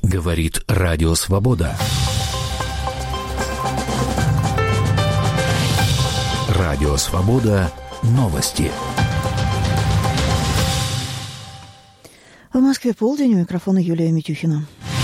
Говорит Радио Свобода. Радио Свобода. Новости. В Москве полдень, у микрофона Юлия Митюхина.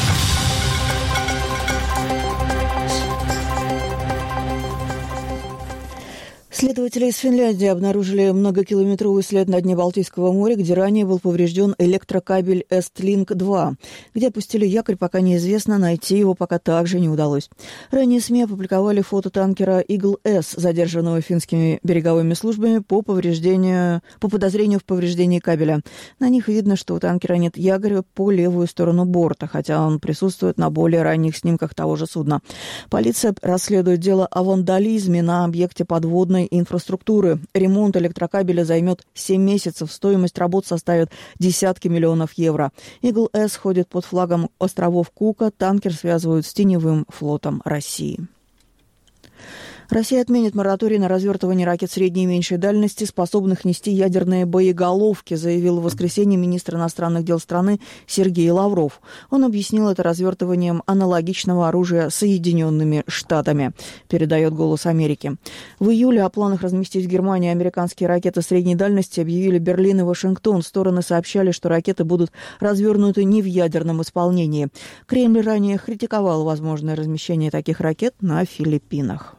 Следователи из Финляндии обнаружили многокилометровый след на дне Балтийского моря, где ранее был поврежден электрокабель Эстлинк-2. Где опустили якорь, пока неизвестно, найти его пока также не удалось. Ранее СМИ опубликовали фото танкера «Игл-С», задержанного финскими береговыми службами по подозрению в повреждении кабеля. На них видно, что у танкера нет якоря по левую сторону борта, хотя он присутствует на более ранних снимках того же судна. Полиция расследует дело о вандализме на объекте подводной инфраструктуры. Ремонт электрокабеля займет 7 месяцев. Стоимость работ составит десятки миллионов евро. «Игл-С» ходит под флагом островов Кука. Танкер связывают с теневым флотом России. Россия отменит мораторий на развертывание ракет средней и меньшей дальности, способных нести ядерные боеголовки, заявил в воскресенье министр иностранных дел страны Сергей Лавров. Он объяснил это развертыванием аналогичного оружия Соединенными Штатами, передает «Голос Америки». В июле о планах разместить в Германии американские ракеты средней дальности объявили Берлин и Вашингтон. Стороны сообщали, что ракеты будут развернуты не в ядерном исполнении. Кремль ранее критиковал возможное размещение таких ракет на Филиппинах.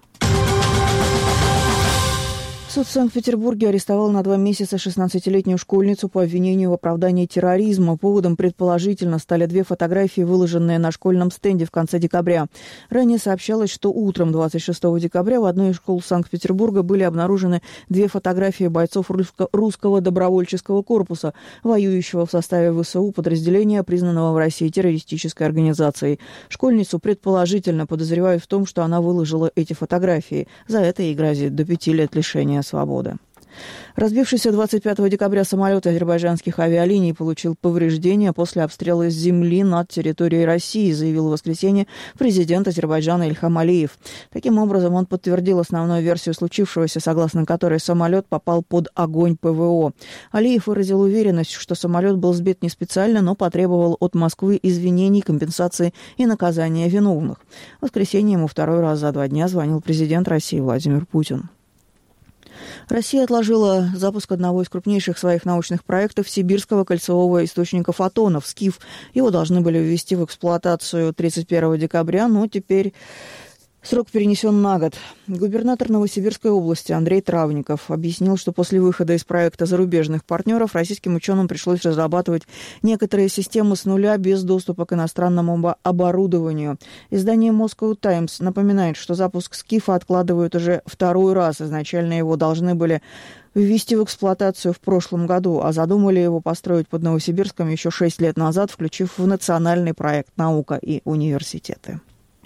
Суд в Санкт-Петербурге арестовал на 2 месяца 16-летнюю школьницу по обвинению в оправдании терроризма. Поводом предположительно стали 2 фотографии, выложенные на школьном стенде в конце декабря. Ранее сообщалось, что утром 26 декабря в одной из школ Санкт-Петербурга были обнаружены 2 фотографии бойцов русского добровольческого корпуса, воюющего в составе ВСУ подразделения, признанного в России террористической организацией. Школьницу предположительно подозревают в том, что она выложила эти фотографии. За это ей грозит до 5 лет лишения свободы. Разбившийся 25 декабря самолет азербайджанских авиалиний получил повреждения после обстрела с земли над территорией России, заявил в воскресенье президент Азербайджана Ильхам Алиев. Таким образом, он подтвердил основную версию случившегося, согласно которой самолет попал под огонь ПВО. Алиев выразил уверенность, что самолет был сбит не специально, но потребовал от Москвы извинений, компенсации и наказания виновных. В воскресенье ему 2-й раз за 2 дня звонил президент России Владимир Путин. Россия отложила запуск одного из крупнейших своих научных проектов сибирского кольцевого источника фотонов «Скиф». Его должны были ввести в эксплуатацию 31 декабря, но теперь срок перенесен на год. Губернатор Новосибирской области Андрей Травников объяснил, что после выхода из проекта зарубежных партнеров российским ученым пришлось разрабатывать некоторые системы с нуля без доступа к иностранному оборудованию. Издание Moscow Times напоминает, что запуск «Скифа» откладывают уже 2-й раз. Изначально его должны были ввести в эксплуатацию в прошлом году, а задумали его построить под Новосибирском еще 6 лет назад, включив в национальный проект «Наука и университеты».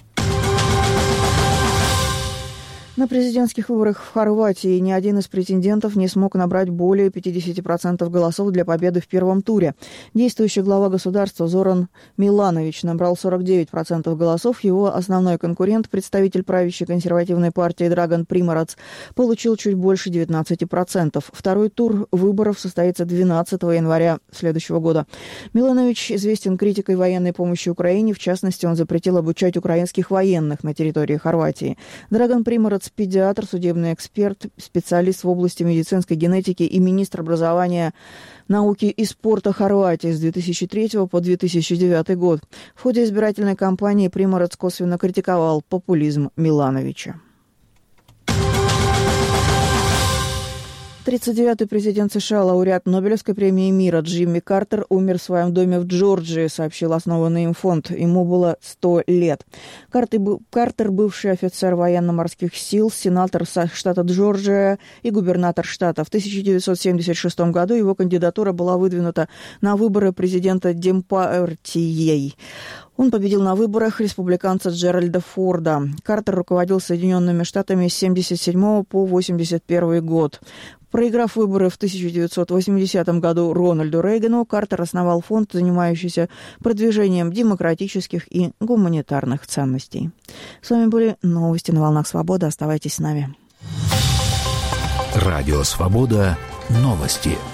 На президентских выборах в Хорватии ни один из претендентов не смог набрать более 50% голосов для победы в первом туре. Действующий глава государства Зоран Миланович набрал 49% голосов. Его основной конкурент, представитель правящей консервативной партии Драган Приморац, получил чуть больше 19%. Второй тур выборов состоится 12 января следующего года. Миланович известен критикой военной помощи Украине. В частности, он запретил обучать украинских военных на территории Хорватии. Драган Приморац – педиатр, судебный эксперт, специалист в области медицинской генетики и министр образования, науки и спорта Хорватии с 2003 по 2009 год. В ходе избирательной кампании Приморац косвенно критиковал популизм Милановича. 39-й президент США, лауреат Нобелевской премии мира Джимми Картер умер в своем доме в Джорджии, сообщил основанный им фонд. Ему было 100 лет. Картер – бывший офицер военно-морских сил, сенатор штата Джорджия и губернатор штата. В 1976 году его кандидатура была выдвинута на выборы президента Демпартией. Он победил на выборах республиканца Джеральда Форда. Картер руководил Соединенными Штатами с 1977 по 1981 год. Проиграв выборы в 1980 году Рональду Рейгану, Картер основал фонд, занимающийся продвижением демократических и гуманитарных ценностей. С вами были новости на волнах Свободы. Оставайтесь с нами. Радио Свобода. Новости.